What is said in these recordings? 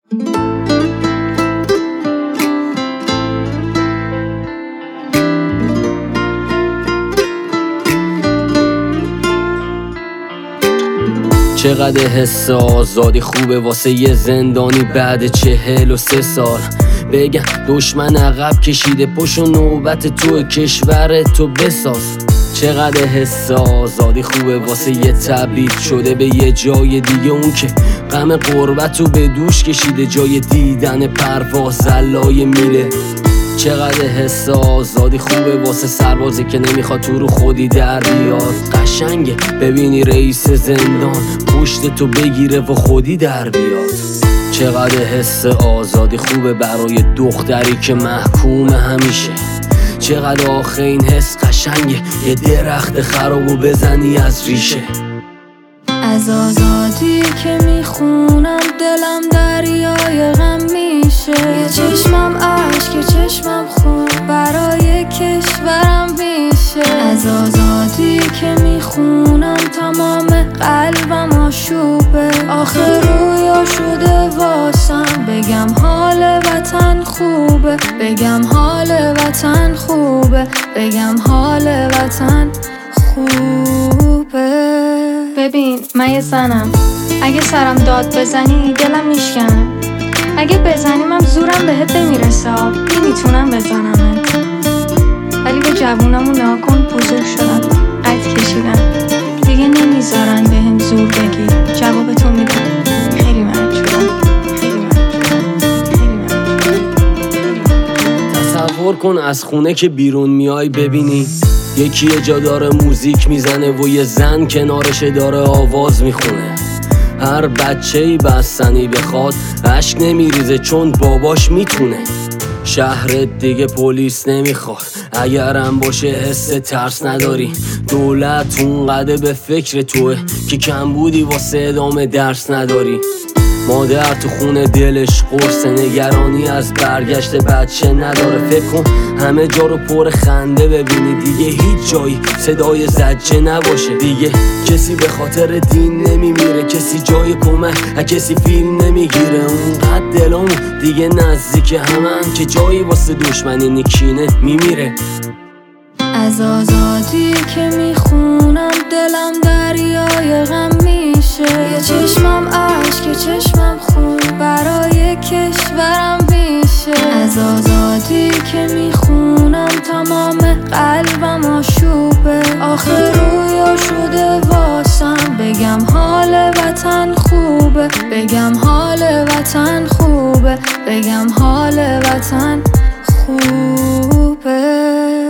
چقدر حس آزادی خوبه واسه یه زندانی بعد 43 سال. بگم دشمن عقب کشیده پشت و نوبت تو کشور تو بساز. چقدر حس آزادی خوبه واسه یه تبعید شده به یه جای دیگه، اون که غم غربت رو به دوش کشیده جای دیدن پرواز علای میله. چقدر حس آزادی خوبه واسه سربازی که نمیخواد تو رو خودی در بیاد. قشنگه ببینی رئیس زندان پشت تو بگیره و خودی در بیاد. چقدر حس آزادی خوبه برای دختری که محکوم همیشه. چقدر آخه این حس قشنگه یه درخت خرابو بزنی از ریشه. از آزادی که میخونم دلم دریای غم میشه. یه چشمم عشق یه چشمم خون برای کشورم میشه. از آزادی که میخونم تمام قلبم آشوبه. آخه رویا شده واسم بگم حال وطن خوبه. بگم حال وطن خوبه. بگم حال وطن خوبه. ببین من یه زنم، اگه سرم داد بزنی دلم میشکنه. اگه بزنیم هم زورم بهت نمیرسه، نمیتونم بزنمت. ولی به جوونمون نگاه کن، بزرگ شدن، قد کشیدن، دیگه نمیذارن بهم زور بگی. جوابتون میدم خیلی مجبورم. تصور کن از خونه که بیرون میای ببینی یکی یه جا داره موزیک میزنه و یه زن کنارشه داره آواز میخونه. هر بچه‌ای بستنی بخواد اشک نمیریزه چون باباش میتونه. شهرت دیگه پلیس نمیخواد اگرم باشه حس ترس نداری. دولت اونقدر به فکر توه که کم بودی واسه ادامه درس نداری. مادر تو خونه دلش قرص، نگرانی از برگشت بچه نداره. فکر کن همه جا رو پر خنده ببینی، دیگه هیچ جایی صدای زجه نباشه. دیگه کسی به خاطر دین نمیمیره، کسی جای کمک کسی فیلم نمیگیره. اونقدر دلامون دیگه نزدیک همن که جایی واسه دشمنی نکینه میمیره. از آزادی که میخونم دلم دریای غم میشه. یه چشمم عشق یه چشمم خون برای کشورم میشه. از آزادی که میخونم تمام قلبم آشوبه. آخه رویا شده واسم بگم حال وطن خوبه. بگم حال وطن خوبه. بگم حال وطن خوبه.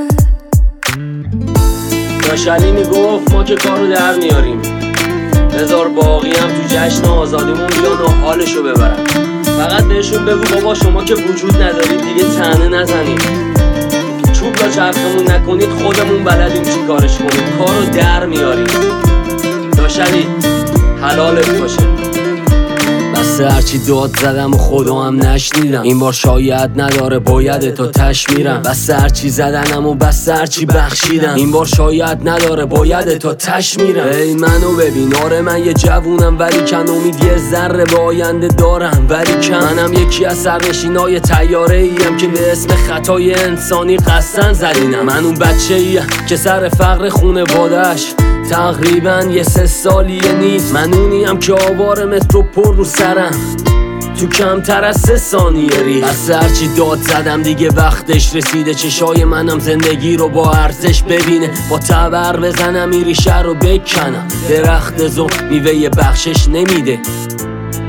داشلی میگفت ما که کارو در میاریم، بذار باقی هم تو جشن آزادیمون بیان و حالشو ببرن. فقط بهشون بگو بابا شما که وجود ندارید دیگه طعنه نزنید. چوب را چرخمون نکنید، خودمون بلدیم چی کارش کنیم. کارو در میاریم. داشلی حلالت باشه. بس هرچی داد زدم و خدا هم نشنیدم. این بار شاید نداره باید تا تش میرم. بس هرچی زدنم و بس هرچی بخشیدم. این بار شاید نداره باید تا تش میرم. ای منو ببین، آره من یه جوونم ولی کن امید یه ذره به آینده دارم ولی کم. منم یکی از سرنشینای تیاره ایم که به اسم خطای انسانی قسن زدینم. من اون بچه ایم که سر فقر خونواده‌اش تقریبا یه 3 سالیه نیست. من اونیم که آوار مترو پر رو سرم تو کمتر از 3 ثانیه ریخت. از هرچی داد زدم دیگه وقتش رسیده. چشای منم زندگی رو با ارزش ببینه. با تبر بزنم این ریشه رو بکنم. درخت زو میوه بخشش نمیده.